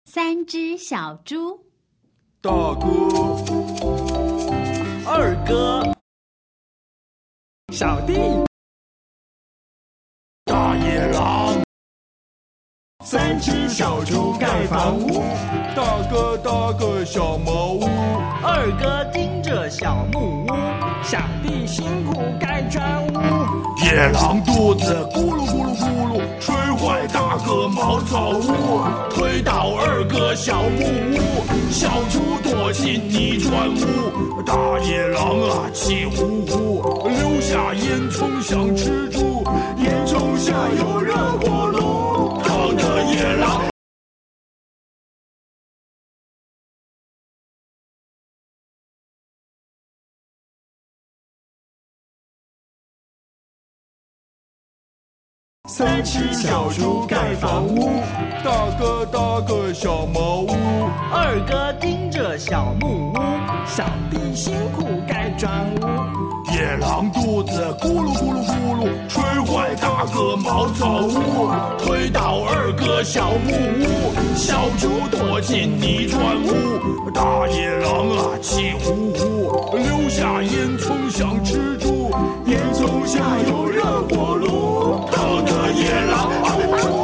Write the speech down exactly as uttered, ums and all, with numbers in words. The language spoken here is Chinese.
三只小猪， 大哥，二哥，小弟，大野狼。三只小猪盖房屋，大哥搭个小茅屋， 二哥盯着小木屋， 小弟辛苦盖砖屋。 野狼肚子咕噜咕噜咕噜，吹坏大哥茅草屋，推倒二哥小木屋，小猪躲进泥砖屋。大野狼啊气呼呼，留下烟囱想吃猪，烟囱下有热锅炉，烤的野狼。三只小猪盖房屋，大哥搭个小茅屋， 二哥盯着小木屋， 小弟辛苦盖砖屋。 野狼肚子咕噜咕噜咕噜，吹坏大哥茅草屋，推倒二哥小木屋，小猪躲进泥砖屋。大野狼啊气呼呼，留下烟囱想吃猪，